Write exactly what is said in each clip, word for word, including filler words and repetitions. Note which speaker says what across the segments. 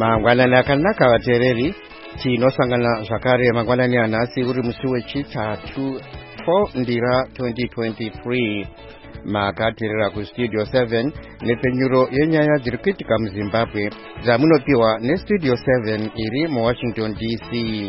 Speaker 1: Mangwanani akanaka vateereri, tinosangana zvakare mangwanani anhasi uri musi wechitatu four ndira twenty twenty-three. Makateerera kustudio seven nepenyuro yenyaya dziri kuitika muZimbabwe dzamunopiwa nestudio seven iri muWashington D C.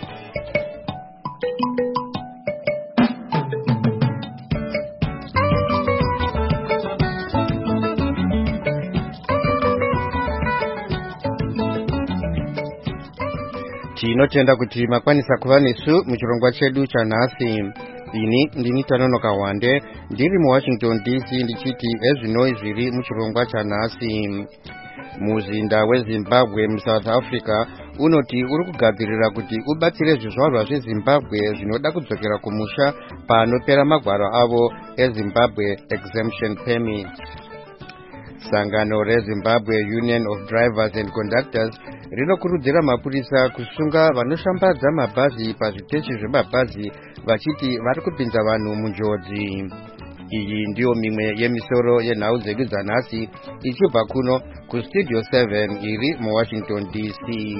Speaker 1: Tinotenda kuti makwanisa kuva nesu muchirongwa chedu chanhasi. Ini ndini Tanonoka Wande ndiri muWashington D C ndichiti ezvinoi zviri muchirongwa chanhasi. Muzinda weZimbabwe muSouth Africa unoti uri kugadzirira kuti ubatsire zvizvarwa zveZimbabwe zvinoda kudzokera kumusha panopera magwaro avo eZimbabwe Exemption Permit. Sangano reZimbabwe Union of Drivers and Conductors rinokurudzira mapurisa kusunga vanoshambadza mabhazi pazviteshi zvemabhazi vachiti vari kupinza vanhu munjodzi. Iyi ndiyo mimwe yemisoro yenhau dzedu dzanhasi ichibva kuno kustudio seven iri muWashington D C.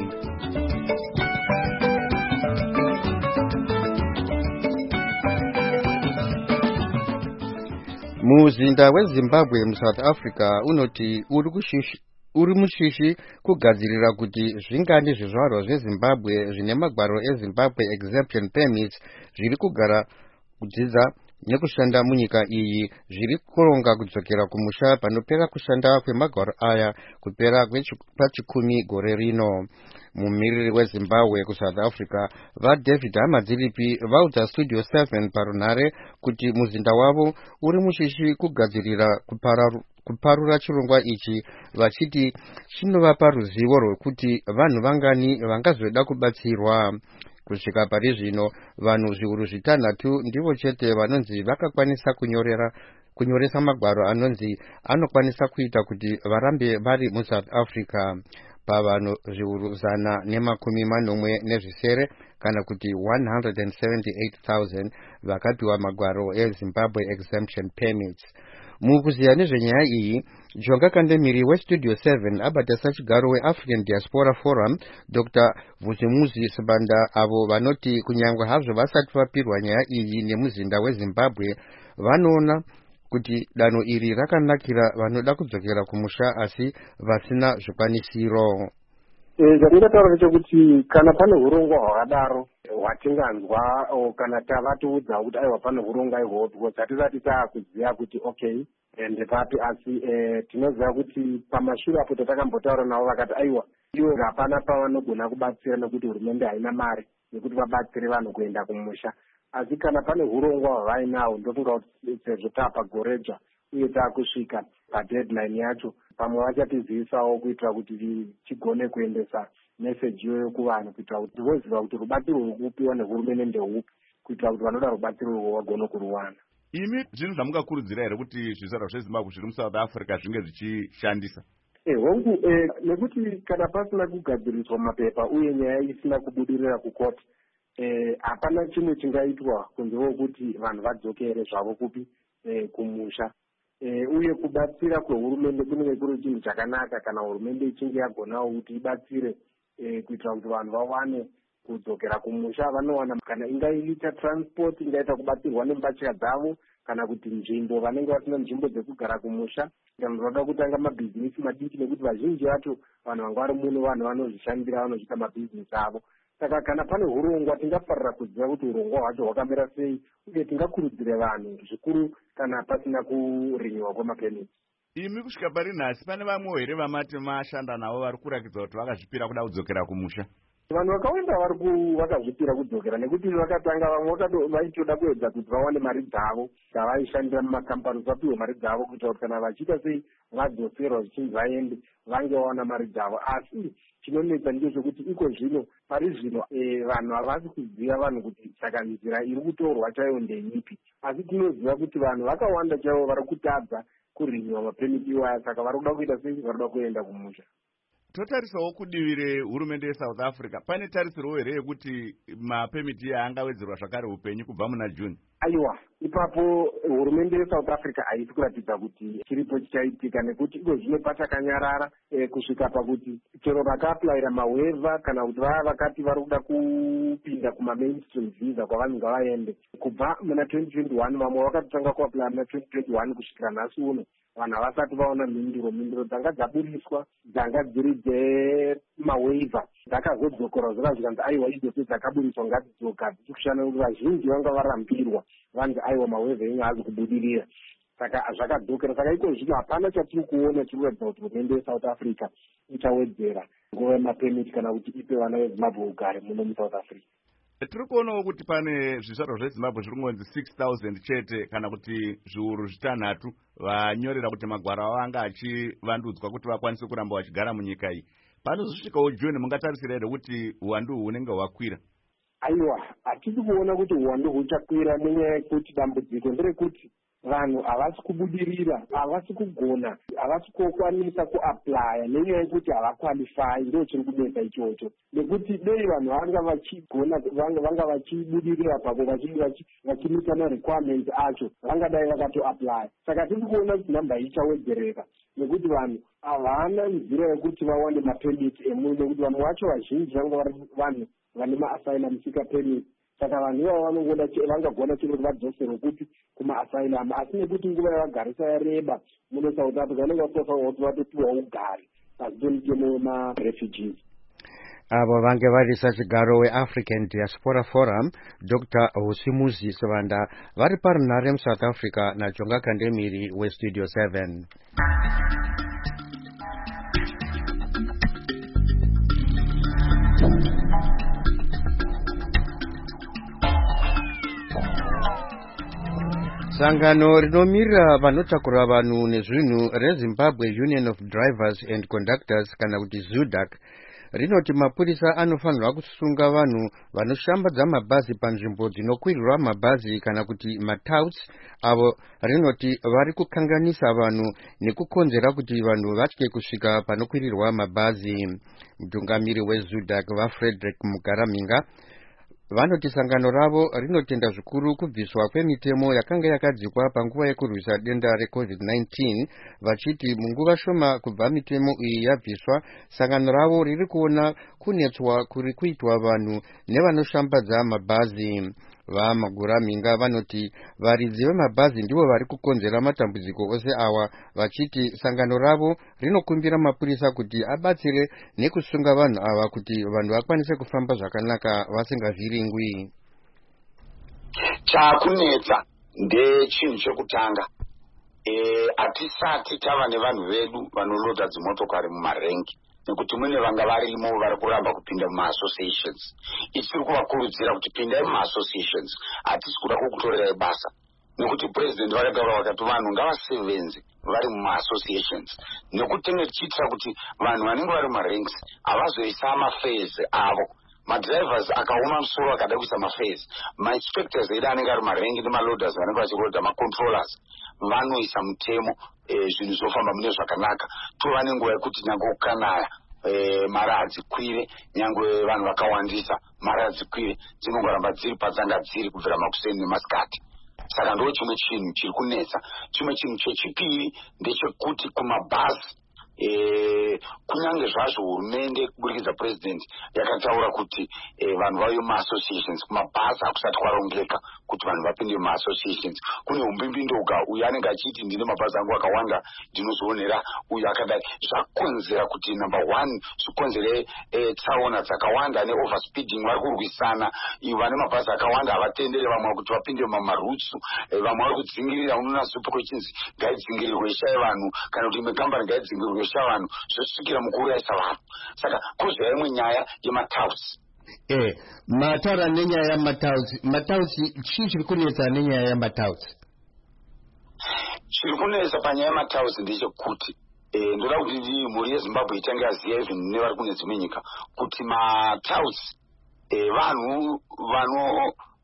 Speaker 1: Muzinda weZimbabwe muSouth Africa unoti uri kushishi uri mushishi kugadzirira kuti zvingandi zvizvarwa zveZimbabwe zvine magwaro eZimbabwe Exemption Permits zviri kugara kudzidza nekushanda munyika iyi zviri kuronga kudzokera kumusha panopera kushanda kwemagwaro aya kupera kwechikumi gore rino. Mumiriri weZimbabwe kuSouth Africa vaDavid Hamadzilipi vaudza studio seven parunhare kuti muzinda wavo uri mushishi kugadzirira kupararu kuparura chirongwa ichi vachiti chinovapa ruzivo rwekuti vanhu vangani vangazoda kubatsirwa. Kusvika pari zvino vanhu zviuru zvitanhatu ndivo chete vanonzi vakakwanisa kunyorera kunyoresa magwaro anonzi anokwanisa kuita kuti varambe vari muSouth Africa. Pavanhu zviuru zana nemakumi manomwe nezvisere kana kuti one hundred seventy-eight thousand vakapiwa magwaro eZimbabwe Exemption Permits. Mukuziya nezvenyaya iyi, Jonga Kandemiri westudio seven abata sachigaro weAfrican Diaspora Forum Doctor Vusimuzi Sibanda avo vanoti kunyangwe hazvo vasati vapirwa nyaya iyi nemuzinda weZimbabwe vanoona kuti danho iri rakanakira vanoda kudzokera kumusha asi vasina zvikwanisiro.
Speaker 2: Zvandingataura ndechekuti kana pane urongwa hwakadaro hwatinganzwa kana tavatiudza kuti aiwa pane urongwa ihwohwo hatisati taakuziva kuti okay ende papi, asi tinoziva kuti pamashure apo tatakambotaura navo vakati aiwa iwe hapana pavanogona kubatsira nekuti hurumende haina mari yekuti vabatsire vanhu kuenda kumusha. Asi kana pane urongwa hwavainawo ndofunga kuti sezvo taapagoredzva uye taakusvika padeadline yacho, pamwe vachatizivisawo kuitira kuti tigone kuendesa meseji iyoyo kuvanhu kuitira kuti voziva kuti rubatsiro ruri kupiwa nehurumende ndehupi kuitira kuti vanoda rubatsiro urwo vagone kuruwana.
Speaker 3: Imi zvinhu zvamungakurudzira here kuti zvizvarwa zveZimbabwe zviri muSouth Africa zvinge zvichishandisa?
Speaker 2: Eh, hongu eh, nekuti kana pasina kugadziriswa mapepa uye nyaya isina kubudirira kukoti, eh, hapana chimwe chingaitwa kunzewo kuti vanhu vadzokere zvavo kupi eh, kumusha. Eh, uye kubatsira kwehurumende kunenge kuri chinhu chakanaka kana hurumende ichinge yagonawo kuti ibatsire eh, kuitira kuti vanhu vawane kudzokera kumusha vanowana, kana ingaita transport, ingaita kubatsirwa nembatya dzavo, kana kuti nzvimbo vanenge vasina nzvimbo dzekugara kumusha, kana vanoda kutanga mabhizinesi madiki nekuti vazhinji vacho vanhu vanga vari muno vanhu vanozvishandira vanozviita mabhizinesi avo. Saka kana pane urongwa tingafarira kuziva kuti urongwa hwacho hwakamira sei uye tingakurudzira vanhu zvikuru kana pasina kurinyiwa kwemapemiti.
Speaker 3: Imi kusvika pari nhasi pane vamwe here vamati mashanda navo vari kurakidza kuti vakazvipira kuda kudzokera kumusha?
Speaker 2: Vanhu vakawanda vari vakazvipira kudzokera nekuti vakatanga vamwe vaitoda kuedza kuti vawane mari dzavo dzavaishandira mumakambani vapiwe mari dzavo kuitira kuti kana vachiita sei vadzoserwa zvichinzi vaende vange vawana mari dzavo. Asi chinonetsa ndezvekuti iko zvino pari zvino e, vanhu havasi kuziva vanhu kuti saka nzira iri kutorwa chaiyo ndeipi. Asi tinoziva kuti vanhu vakawanda chaivo vari kutadza kurinyiwa mapemiti iwaya, saka vari kuda kuita sei vari kuda kuenda kumusha.
Speaker 3: totarisawo kudivire hurumende yeSouth Africa. Pane tarisiro here yekuti mapemiti angawedzerwa zvakare upenyu kubva muna June?
Speaker 2: Aiwa, ipapo hurumende yeSouth Africa haisi kuratidza kuti chiripo chichaitika, nekuti iko zvino pachakanyarara e, kusvika pakuti chero vakaapulaira maweva kana kuti vava vakati vari kuda kupinda kuma-mainstream visa kwavanhu ngavaende kubva muna twenty twenty-one. Vamwe vakatotanga kuapulaya muna twenty twenty-one kusvikira nhasi uno vanhu havasati vaona mhinduro. Mhinduro dzanga dzaburiswa dzanga dziri dzemaweva dzakazodzokora zvaka zvikanzi aiwa idzo dzakaburiswa ngadzidzoka dziri kushanda kuti vazhinji vanga varambirwa vanzi aiwa maweva enyu haazi kubudirira. Saka zvakadzokera. Saka iko zvino hapana chatiri kuona chiri kuratidza kuti hurumende yeSouth Africa ichawedzera nguva yemapemiti kana kuti ipe vana veZimbabwe ugare muno muSouth Africa.
Speaker 3: Tiri kuonawo kuti pane zvizvarwa zveZimbabwe zviri kungonzi six thousand chete kana kuti zviuru zvitanhatu vanyorera kuti magwaro avo anga achivandudzwa kuti vakwanise kuramba vachigara munyika iyi. Panozosvikawo June, mungatarisira here kuti uwandu hunenge hwakwira?
Speaker 2: Aiwa, hatisi kuona kuti uwandu huchakwira nenyaya yekuti dambudziko nderekuti vanhu havasi kubudirira, havasi kugona, havasi kukwanisa kuaplaya nenyaya yekuti havakwalifai. Ndo chiri kunetsa ichocho, nekuti dei vanhu vanga vachigona vanga vachibudirira papo vachimita marequirements acho vangadai vakatoaplaya. Saka tiri kuona kuti namba ichawedzereka nekuti vanhu havana nzira yekuti vawane mapemiti emuno, nekuti vamwe vacho vazhinji vanga vari vanhu vane maasylum seeker permit. Saka vanhu ivavo vanongoda vangagona chiro kuti vadzosere kuti kuma-asylum, asi nekuti nguva yavagarisa yareba muno South Africa vanenge vatofanirwa kuti vatopiwa ugare pasi pemutemo wema-refugees.
Speaker 1: Avo vange vari sachigaro weAfrican Diaspora Forum Doctor Husimuzi Sivanda vari parunhare muSouth Africa naJonga Kandemiri weStudio seven. Sangano rinomirira vanotakura vanhu nezvinhu reZimbabwe Union of Drivers and Conductors kana kuti ZUDAC rinoti mapurisa anofanirwa kusunga vanhu vanoshambadza mabhazi panzvimbo dzinokwirirwa mabhazi kana kuti matouts, avo rinoti vari kukanganisa vanhu nekukonzera kuti vanhu vatye kusvika panokwirirwa mabhazi. Mutungamiri weZUDAC vaFrederick Mugaraminga vanoti sangano ravo rinotenda zvikuru kubviswa kwemitemo yakanga yakadzikwa panguva yekurwisa denda recovid nineteen, vachiti munguva shoma kubva mitemo iyi yabviswa, sangano ravo riri kuona kunetswa kuri kuitwa vanhu nevanoshambadza mabhazi. VaMaguraminga vanoti varidzi vemabhazi ndivo vari kukonzera matambudziko ose awa, vachiti sangano ravo rinokumbira mapurisa kuti abatsire nekusunga vanhu ava kuti vanhu vakwanise kufamba zvakanaka vasingavhiringwi.
Speaker 4: Chakunetsa ndechinhu chekutanga, hatisati tava nevanhu vedu vanoloda dzimotokari mumarengi, nekuti mune vanga varimo vari kuramba kupinda muma-associations. Isiri kuvakurudzira kuti pindai muma-associations, hatisi kuda kukutorerai basa, nekuti president vakataura vakati vanhu ngavasevenze vari muma-associations, nekuti tenge tichiitira kuti vanhu vanenge vari mumaranks havazoisa mafezi avo. Madrivers akaoma musoro akada kuisa mafezi, mainspectors edu anenge ari marengi nemaloaders vanenge vachiroda, macontrollers vanoisa mutemo zvinhu zvofamba mune zvakanaka. Tova nenguva yekuti nyange kukanaya mara hadzikwire, nyange vanhu vakawandisa mara hadzikwire, dzinongoramba dziri padzanga dziri kubvira makuseni nemasikati. Saka ndo chimwe chinhu chiri kunetsa. Chimwe chinhu chechipiri ndechekuti kumabhazi, E, kunyange zvazvo hurumende kuburikidza president yakataura kuti e, vanhu vauye muma-associations, kumabhazi hakusati kwarongeka kuti vanhu vapinde muma-associations. Kune umbimbindo uyu anenge achiti ndine mabhazi angu akawanda ndinozoonera uyu akadai. Zvakonzera kuti number one zvikonzere e, tsaona dzakawanda neoverspeeding, vari kurwisana. Ivo vane mabhazi akawanda havatendere vamwe kuti vapinde mumarutsu, e, vamwe vari kudzingirira. Unoona zipo kwechinzi ngaidzingirirwe ishaye vanhu kana kuti imwe kambani ngaidzingirirwe vanhu zvosvikira mukuurayisa vanhu. Saka kuzva imwe nyaya yematauts.
Speaker 1: Eh, mataura nenyaya yematauts. Matauts chii chiri kunetsa nenyaya yematauts?
Speaker 4: Chiri kunetsa panyaya yematauts ndechekuti eh, ndoda kuti mhuri yeZimbabwe itange yaziva izvi nevari kune dzimwe nyika kuti matauts eh, vanhu vano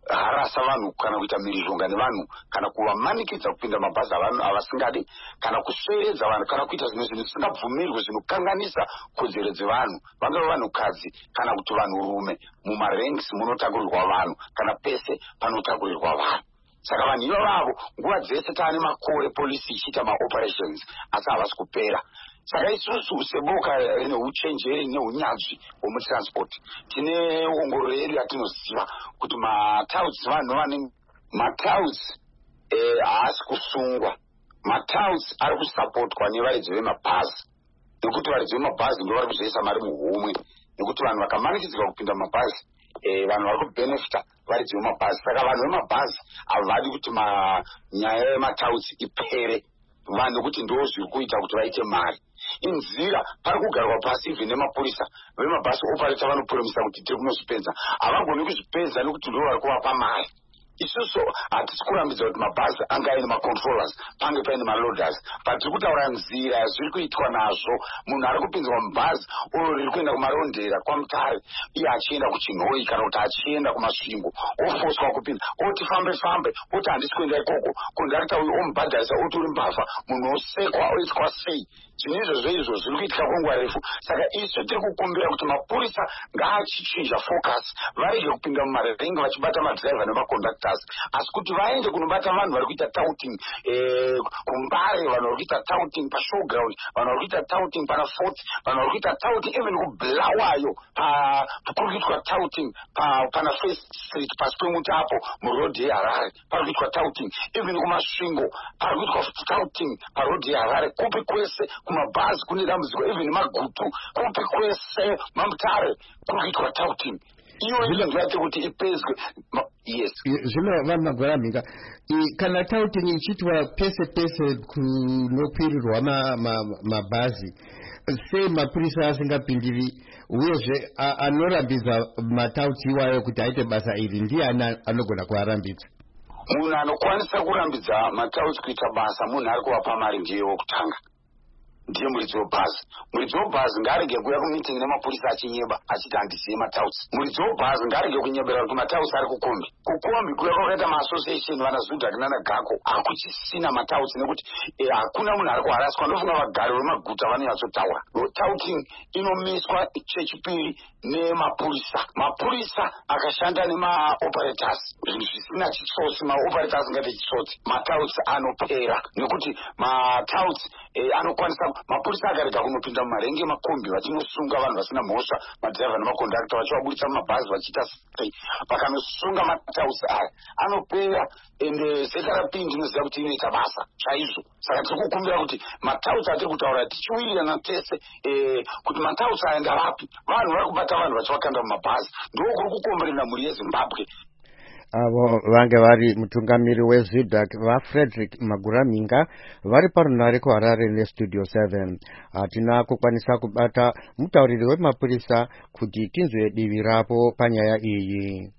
Speaker 4: harasa vanhu kana kuita mhirizhonga nevanhu kana kuvamanikidza kupinda mabhazi avanhu avasingadi kana kusveredza vanhu kana kuita zvimwe zvinhu zvisingabvumirwe zvinokanganisa kodzero dzevanhu vangava vanhukadzi kana kuti vanhurume mumaranks munotakurirwa vanhu kana pese panotakurirwa vanhu. Saka vanhu ivavo nguva dzese taane makore polisi ichiita maoperations asi havasi kupera. Saka isusu seboka rine uchenjeri neunyanzvi hwomutransport tine ongororo yedu yatinoziva kuti matauts vanhu vane matauts haasi kusungwa. Matauts ari kusapotwa nevaridzi vemabhazi nekuti varidzi vemabhazi ndo vari kuzoisa mari muhomwe nekuti vanhu vakamanikidzika kupinda mabhazi vanhu vari kubenefita varidzi vemabhazi. Saka vanhu vemabhazi havadi kuti nyaya yematauts ipere vanhu kuti ndo zviri kuita kuti vaite mari. Inzira pari kugarwa pasi ivhi nemapurisa vemabhasi opareta vanopromisa kuti tiri kunozvipenza havagoni kuzvipenza nekuti ndo vari kuvapa mari. Isusu hatisi kurambidza kuti mabhazi anga aine macontrollers pange paine maloaders but tiri kutaura nzira zviri kuitwa nazvo. Munhu ari kupinzwa mubhazi uyo riri kuenda kumarondera kwamutare iye achienda kuchinhoi kana kuti achienda kumasvingo ofoswa kupinza oti fambe fambe oti handisi kuenda ikoko kondakta uyu omubhadharisa oti uri mbavha munhu osekwa oitwa sei. Zvinhu izvozvo izvo zviri kuitika kwenguva refu. Saka isu tiri kukumbira kuti mapurisa ngaachichinja focus varege kupinda mumarengi vachibata madhiraivha nemaconductors asi kuti vaende kunobata vanhu vari kuita touting kumbare vanhu vari kuita touting pashowground vanhu vari kuita touting pana fort vanhu vari kuita touting even kublawayo kuri kuitwa touting pana first street pasi pemutapo murodhi yeharare pari kuitwa touting even kumasvingo pari kuitwa touting parodhi yeharare kupi kwese kumabhazi kune dambudziko even magutu kupi kwese mamutare kuri kuitwa touting. Iyo inzvati kuti ipezwe. Yes.
Speaker 1: Zvino vamagwaramhinga kana touting ichitwa pese pese kunokwirirwa mabhazi sei mapurisa asingapindiri uyezve anorambidza matauti iwayo kuti aite basa iri ndiani anogona kuarambidza?
Speaker 4: Munhu anokwanisa kurambidza matauti kuita basa munhu ari kuvapa mari ndiye wokutanga ndiye muridzi webhazi. Muridzi webhazi ngaarege kuuya kumitingi nemapurisa achinyeba achiti handizive matauts. Muridzi webhazi ngaarege kunyebera kuti matauts ari kukombi. Kukombi kuya kwakaita maassociation vana Zudak nana Gako hakuchisina matauts nekuti hakuna munhu ari kuharaswa. Ndofunga vagari vemaguta vanonyatsotaura. Touting inomiswa chechipiri nemapurisa. Mapurisa akashanda nemaoperators zvinhu zvisina chitsotsi. Maoperators ngati chitsotsi matauts anopera nekuti matauts anokwanisa mapurisa akarega kunopinda mumarengi emakombi vachinosunga vanhu vasina mhosva madhiraivha nemakondakta vachivaburitsa mumabhazi vachiita sei vakanosunga matausi aya anopera ende zeta rapindi ndinoziva kuti inoita basa chaizvo. Saka tiri kukumbira kuti matausi atiri kutaura tichiwirirana tese kuti matausi aya ndavapi. Vanhu vari kubata vanhu vachivakanda mumabhazi ndokuri kukomberera mhuri yeZimbabwe.
Speaker 1: Avo vange vari mutungamiri weZudak vaFrederick Maguraminga vari parunare kuHarare nestudio seven. Hatina kukwanisa kubata mutauriri wemapurisa kuti tinzwe divi rapo panyaya iyi.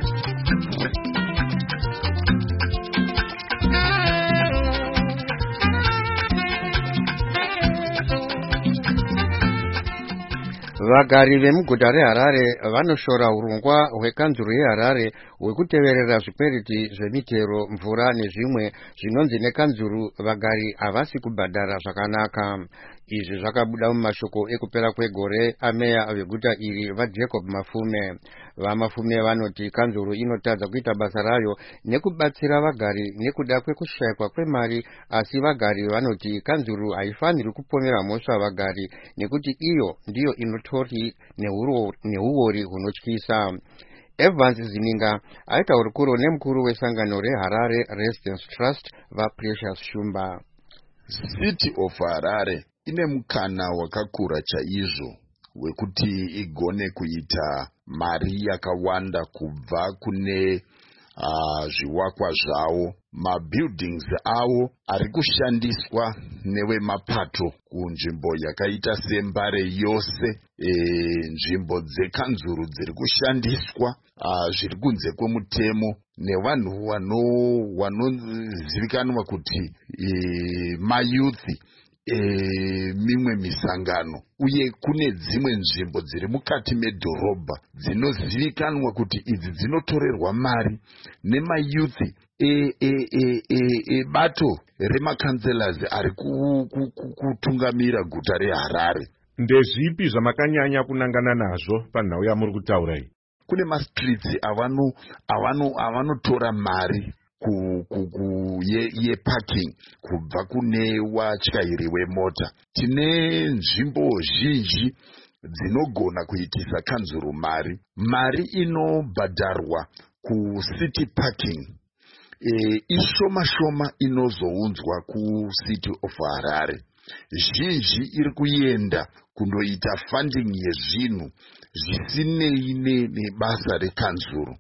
Speaker 1: Vagari vemuguta reHarare vanoshora urongwa hwekanzuru yeHarare hwekuteverera zvikwereti zvemitero, mvura nezvimwe zvinonzi nekanzuru vagari havasi kubhadhara zvakanaka. Izvi zvakabuda mumashoko ekupera kwegore ameya veguta iri vaJacob Mafume. Vamafume vanoti kanzuru inotadza kuita basa rayo nekubatsira vagari nekuda kwekushayikwa kwemari, asi vagari vanoti kanzuru haifaniri kupomera mhosva vagari nekuti iyo ndiyo inotori neuori hunotyisa. Evans Zininga aita urukuro nemukuru wesangano reHarare Residence Trust vaPrecious Shumba.
Speaker 5: City of Harare ine mukana wakakura chaizvo wekuti igone kuita mari yakawanda kubva kune uh, zvivakwa zvavo. Mabuildings avo ari kushandiswa nevemapato kunzvimbo yakaita sembare yose. E, nzvimbo dzekanzuru dziri kushandiswa uh, zviri kunze kwemutemo nevanhu vanozivikanwa kuti e, mayuthi e, mimwe misangano uye kune dzimwe nzvimbo dziri mukati medhorobha dzinozivikanwa kuti idzi dzinotorerwa mari nemayuthi ebato e, e, e, remakanselas ari kutungamira guta reHarare.
Speaker 6: Ndezvipi zvamakanyanya kunangana nazvo panhau yamuri kutaura iyi?
Speaker 5: Kune mastreets avano avano avanotora mari ku, ku, ku ye, ye parking kubva kune watyairi wemota. Tine nzvimbo zhinji dzinogona kuitisa kanzuru mari. Mari inobhadharwa ku city parking e, ishoma shoma inozounzwa ku City of Harare. Zhinji iri kuenda kundoita funding yezvinhu zvisinei nebasa rekanzuru.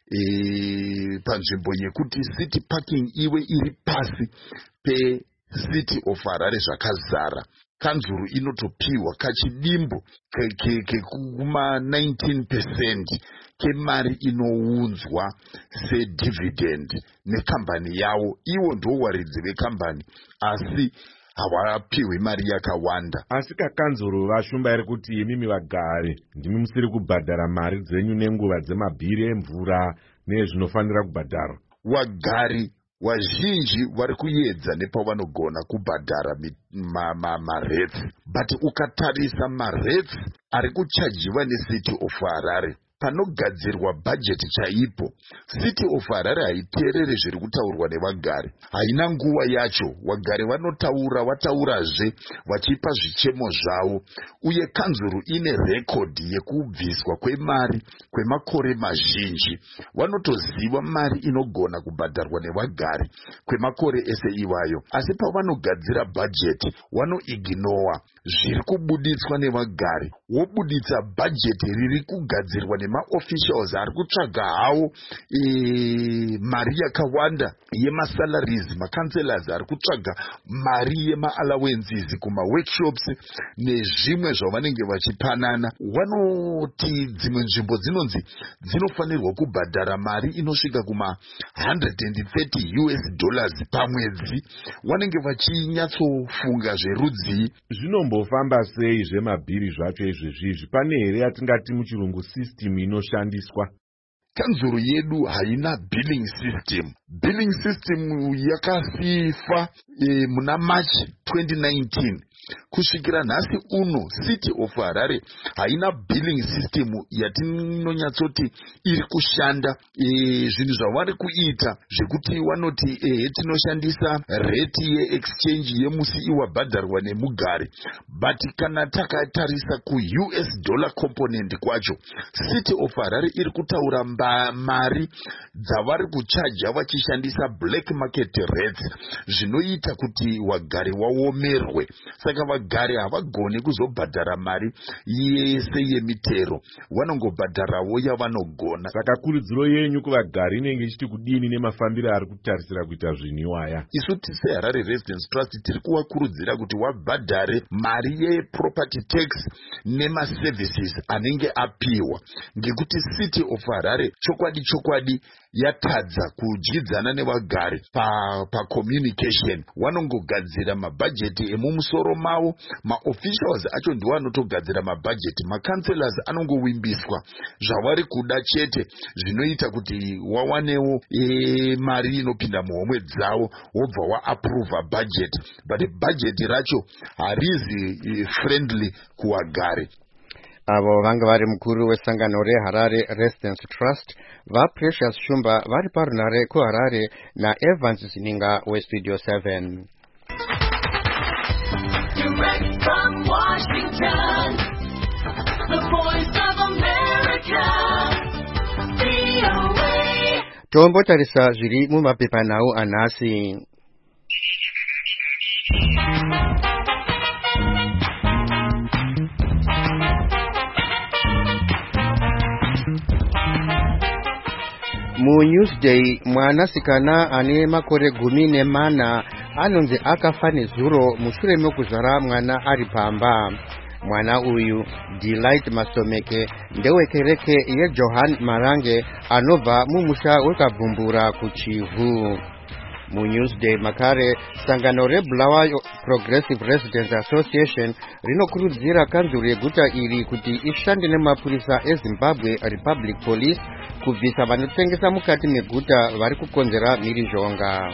Speaker 5: E, panzvimbo yekuti city parking iwe iri pasi pe City of Harare zvakazara, kanzuru inotopiwa kachidimbo kekuma nineteen percent kemari inounzwa sedividend nekambani yawo. Iwo ndo waridzi vekambani asi hawapiwi mari yakawanda.
Speaker 6: Asi kakanzuru vashumba iri kuti imimi vagari ndimi musiri kubhadhara mari dzenyu nenguva dzemabhiri emvura nezvinofanira kubhadhara.
Speaker 5: Wagari wazhinji vari kuedza nepavanogona kubhadhara maretsi, but ukatarisa maretsi ari kuchajiwa neCity of Harare panogadzirwa bhajeti chaipo, City of Harare haiteerere zviri kutaurwa nevagari. Haina nguva yacho, wagari vanotaura vataurazve vachipa zvichemo zvavo, uye kanzuru ine rekodhi yekubviswa kwemari kwemakore mazhinji. Vanotoziva mari inogona kubhadharwa nevagari kwemakore ese iwayo, asi pavanogadzira bhajeti vanoignora zviri kubuditswa nevagari, wobuditsa bhajeti riri kugadzirwa nemaofficials ari kutsvaga hawo e, mari yakawanda yemasalaries. Makanselas ari kutsvaga mari yemaallowances kumaworkshops nezvimwe zvavanenge vachipanana. Vanoti dzimwe nzvimbo dzinonzi dzinofanirwa kubhadhara mari inosvika kuma one hundred thirty U S dollars pamwedzi. Vanenge vachinyatsofunga zverudzi.
Speaker 6: Zvinombofamba sei zvemabhiri zvacho izvezvizvi? Pane here yatingati muchirungu system inoshandiswa?
Speaker 5: Kanzuru yedu haina billing system. Billing system yakasifa e, muna March twenty nineteen. Kusvikira nhasi uno City of Harare haina billing system yatinonyatsoti iri kushanda. E, zvinhu zvavari kuita zvekuti vanoti e, tinoshandisa rate yeexchange yemusi iwabhadharwa nemugari, but kana takatarisa ku U S dollar component kwacho, City of Harare iri kutaura mba, mari dzavari kuchaja vachishandisa black market rates, zvinoita kuti wagari waomerwe. Saka vagari havagoni kuzobhadhara mari yese yemitero, vanongobhadharawo yavanogona.
Speaker 6: Saka kurudziro yenyu kuvagari inenge ichiti kudini nemafambiro ari kutarisira kuita zvinhiwaya?
Speaker 5: Isu seHarare Residence Trust tiri kuvakurudzira kuti wabhadhare mari yeproperty tax nemaservices anenge apiwa, ngekuti City of Harare chokwadi chokwadi yatadza kudyidzana nevagari pa, pa communication. Vanongogadzira mabhajeti emumusoro mavo, maofficials acho ndiwo anotogadzira mabhajeti, makanselas anongowimbiswa zvavari kuda chete, zvinoita kuti wawanewo e, mari inopinda muhomwe dzavo, wobva waapprova bhajeti, but bhajeti racho harizi e, friendly kuwagari.
Speaker 1: Avo vanga vari mukuru wesangano reHarare Residence Trust, vaPrecious Shumba vari parunare kuHarare naEvans Zininga weStudio seven.
Speaker 7: Direct from Washington, the voice of America, V O A.
Speaker 1: Tombotarisa zviri mumapepanhau anhasi. Mu Newsday, mwanasikana ane makore gumi nemana anonzi akafa nezuro mushure mekuzvara mwana ari pamba. Mwana uyu Delight Masomeke ndewekereke yeJohan Marange anobva mumusha wekabvumbura kuChivu. muNewsday makare sangano reBulawayo Progressive Residents Association rinokurudzira kanzuro yeguta iri kuti ishande nemapurisa eZimbabwe Republic Police kubvisa vanotengesa mukati meguta vari kukonzera mhirizhonga.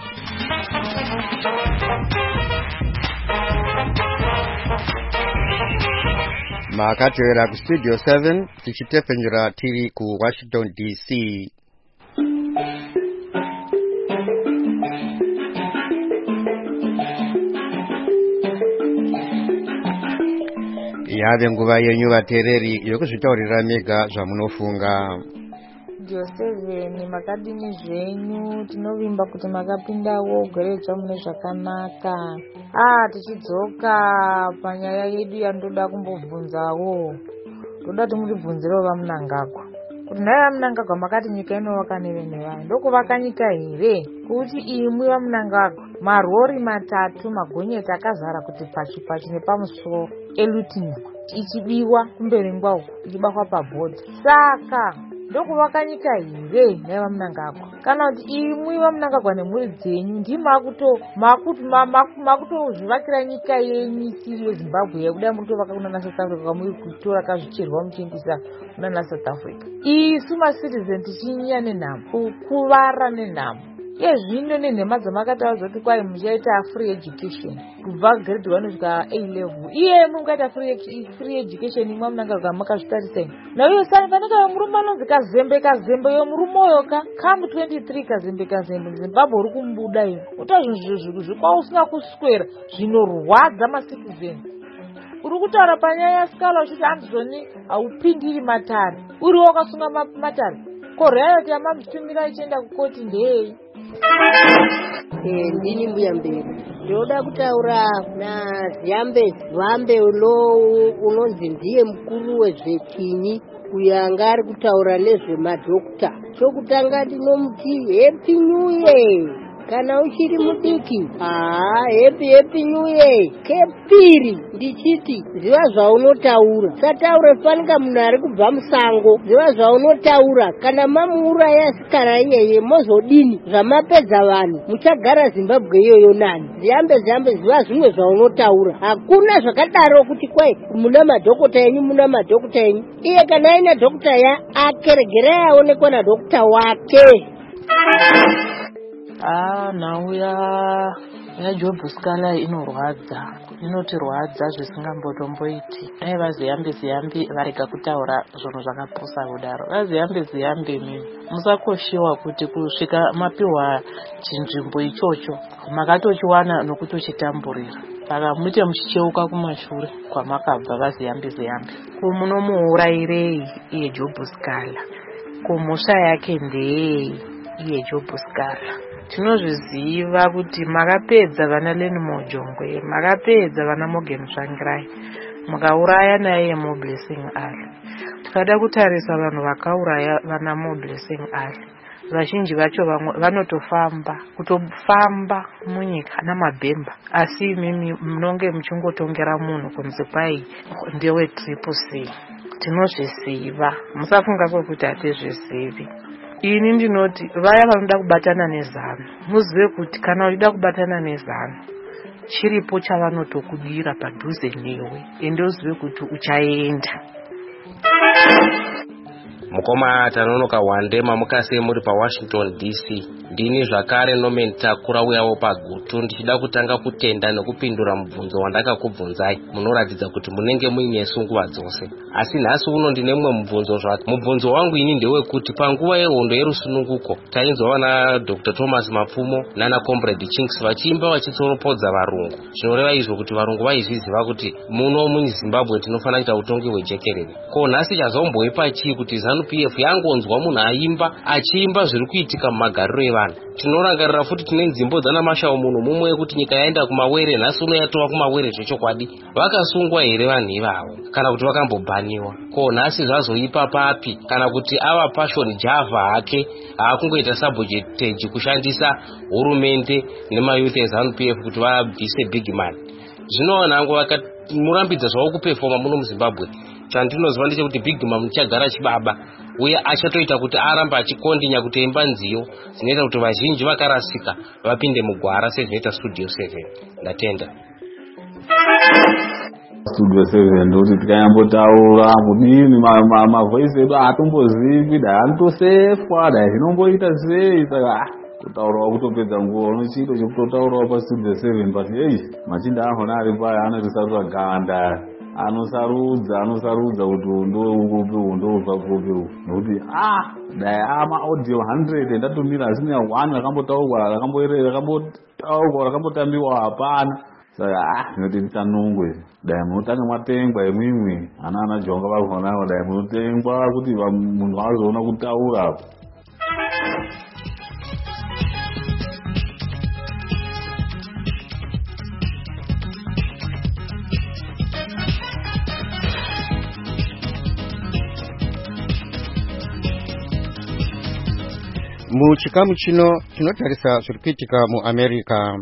Speaker 1: Makatewera ku Studio seven tichitepfenyura tiri ku Washington D C. Yave nguva yenyu vateereri yokuzvitaurira mega zvamunofunga.
Speaker 8: Studio seven makadini zvenyu, tinovimba kuti makapindawo ugere mune zvakanaka. Ah, tichidzoka panyaya yedu yandoda kumbobvunzawo. Toda kuti mutibvunzirewo vamunangagwa. Kuti naye vamunangagwa makati nyika inovaka nevenevai. Ndokuvaka nyika here? Kuti imwi vamunangagwa marori matatu magonyeti akazara kuti pachi pachi nepamusoro elutinywa ichibiwa kumberi ngwao ichibakwa pabhodhi. Saka ndokuvaka nyika here naye vamunangagwa? Kana kuti imwi vamunangagwa nemhuri dzenyu ndimi makutozvivakira nyika yenyu isiri yeZimbabwe yekuda muri kutovaka kuna South Africa, muri kutora kazvicherwa muchiendesa kuna South Africa. Isu macitizen tichinyinya nenhamo, kuvara nenhamo. Iye zvino nenhema dzamakataura zoti kwai muchaita free education kubva grade one kusvika A level. Iye mungaita free free education imwe munangagwa makazvitarisa. Nauyo sani faneka murume anonzi Kazembe Kazembe yo murume oyoka kambu twenty-three Kazembe Kazembe Zimbabwe uri kumbuda iyo. Uta zvinhu zvikwa usina kuswera zvinorwadza macitizen. Uri kutaura panyaya yasikala uchiti Anderson haupindiri matare. Uri wakasunga matare. Korea ti amamtumira ichienda kukoti ndei.
Speaker 9: Eh, ndini mbuya mberi. Ndoda kutaura na Ziyambe Zvambe uno unonzi ndiye mukuru wezvekinyi kuyanga ari kutaura nezvemadhokta. Chokutanga ndinomuti happy new year. Kana uchiri mudiki, haa, happy happy new year. Kepiri ndichiti ziva zvaunotaura. Sataure fanika munhu ari kubva musango. Ziva zvaunotaura. Kana mamuuraya asikana iyeye mozodini zvamapedza vanhu muchagara Zimbabwe iyoyo nani. Ziyambe Ziyambe ziva zvimwe zvaunotaura. Hakuna zvakadaro kuti kwai muna madhokota enyu muna madhokota enyu. Iye kana aina dhokota ya akeregerai aonekwa na dhokota wake.
Speaker 8: Ah, nauya yaJob Skala inorwadza. Inotirwadza zvisingambotomboiti. Dai vaZiyambe Ziyambe varega kutaura zvinhu zvakaposa kudaro. VaZiyambe Ziyambe mimi musakoshiwa kuti kusvika mapiwa chinzvimbo ichocho makatochiwana nokutochitamburira. Saka muite muchicheuka kumashure kwamakabva vaZiyambe Ziyambe. Kumunomuurayirei iye Job Skala. Kumusha yake ndei iye Job Skala. Tinozviziva kuti makapedza vana Leni Mojongwe, makapedza vana Morgan Tsvangirai, mukauraya naye Mo Blessing Ali. Tikada kutarisa vanhu vakauraya vana Mo Blessing Ali, vazhinji vacho vanotofamba kutofamba munyika namabhemba, asi mimi munonge muchingotongera munhu kunze kwai ndewe triple C. Tinozviziva, musafunga kwekuti hatizvizivi. Ini ndinoti vaya vanoda kubatana nezano muzive kuti kana uchida kubatana nezano chiripo chavanotokudira padhuze newe ende uzive kuti uchaenda.
Speaker 10: Mukoma tanonoka Wandema mukase muri pa Washington D C. Ndini zvakare Norman Takura uyawo pagutu ndichida kutanga kutenda nekupindura mubvunzo wandakakubvunzai. Munoratidza kuti munenge muine sunguva dzose. Asi nhasi uno ndine mumwe mubvunzo zvake. Mubvunzo wangu ini ndewe kuti panguva yehondo yerusununguko tainzwa vana Doctor Thomas Mapfumo nana Comrade Chinks vachiimba vachitsoropodza varungu. Zvinoreva izvo kuti varungu vaizviziva kuti muno muZimbabwe tinofana kuita utongi hwejekerere. Ko nhasi chazomboipa chii kuti ZANU P F yangonzwa munhu aimba achiimba zviri kuitika mumagariro evanhu. Tinorangarira futi tine nzimbo dzana Mashawo munhu mumwe yekuti nyika yaenda kumawere nhasi uno yatova kumawere zvechokwadi. Vakasungwa here vanhu ivavo kana kuti vakambobhaniwa? Ko nhasi zvazoipa papi kana kuti ava Passion Java hake haakungoita sabotage kushandisa hurumende nemayouth eZANU P F kuti vabvise big man. Zvino nango vakamurambidza zvavo kupefoma muno muZimbabwe. Chandinoziva ndechekuti big man muchagara chibaba uye achatoita kuti aramba achikondinya kutoimba nziyo dzinoita kuti vazhinji vakarasika vapinde mugwara sezvinoita studio seven. Ndatenda.
Speaker 11: Studio seven ndoti tikanyambotaura kudini mavoice edu haatombozikwi, dai anotosefwa, dai zvinomboita sei. Saka kutaurawo kutopedza nguva, unochito chekutotaurawo pastudio seven pati ei machinda ahona ari paya anotisarudza ganda, anosarudza anosarudza kuti ndo ukupi ndo ubva kupi, nokuti ah dai ama audio one hundred ndatumira asina one rakambotaurwa rakamboerera rakambotaurwa rakambotambiwa hapana. Saka ah ndinoti tisanungwe, dai munotanga mwatengwa imwimwi ana ana jonga vakonavo, dai munotengwa kuti munhu azoona kutaura.
Speaker 1: Mu chikamu chino tinotarisa zviri kuitika muAmerica.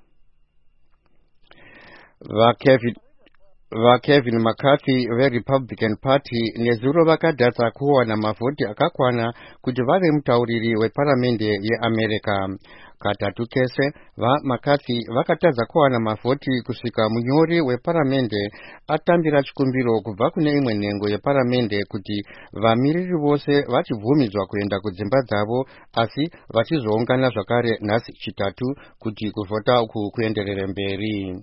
Speaker 1: VaKevin vaKevin McCarthy veRepublican Party nezuro vakadhadza kuwana mavhoti akakwana kuti vave mutauriri weparamende yeAmerica. Katatu kese vaMcCarthy vakatadza kuwana mavhoti kusvika munyori weparamende atambira chikumbiro kubva kune imwe nhengo yeparamende kuti vamiriri vose vachibvumidzwa kuenda kudzimba dzavo, asi vachizoungana zvakare nhasi chitatu kuti kuvhota uku kuenderere mberi.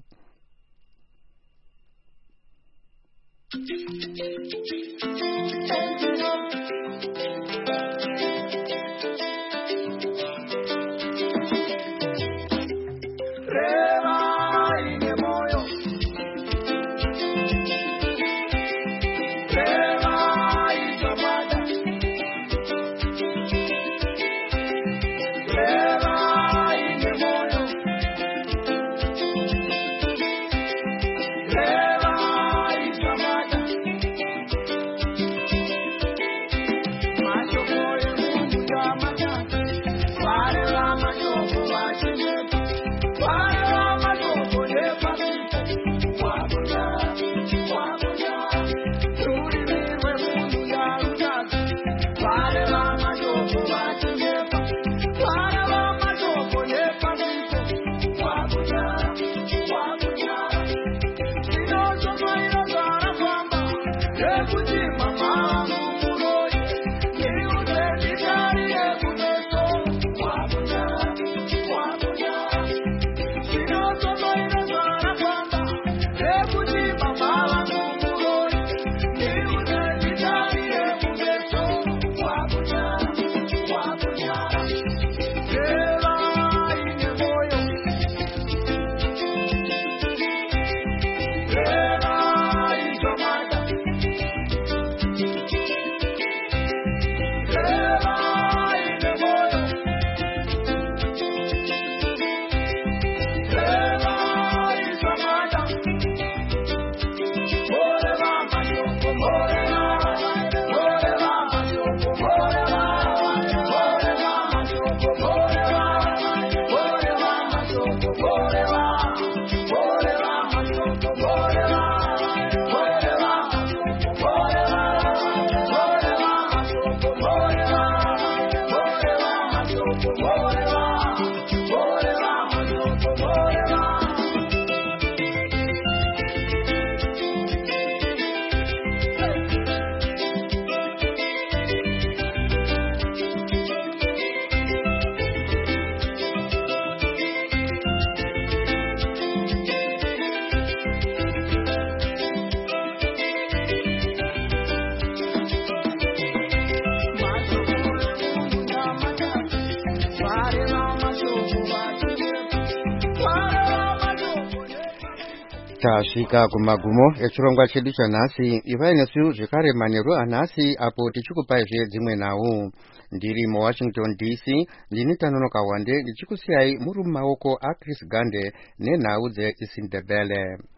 Speaker 1: Tasvika kumagumo echirongwa chedu chanhasi. Ivai nesu zvekare manheru anhasi apo tichikupaizve dzimwe nhau. Ndiri muWashington D C ndini Tanonoka Wande ndichikusiyai muri mumaoko aChris Gande nenhau dzeIsindebele.